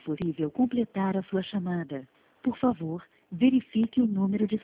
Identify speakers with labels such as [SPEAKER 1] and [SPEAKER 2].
[SPEAKER 1] possível completar a sua chamada. Por favor, verifique o número de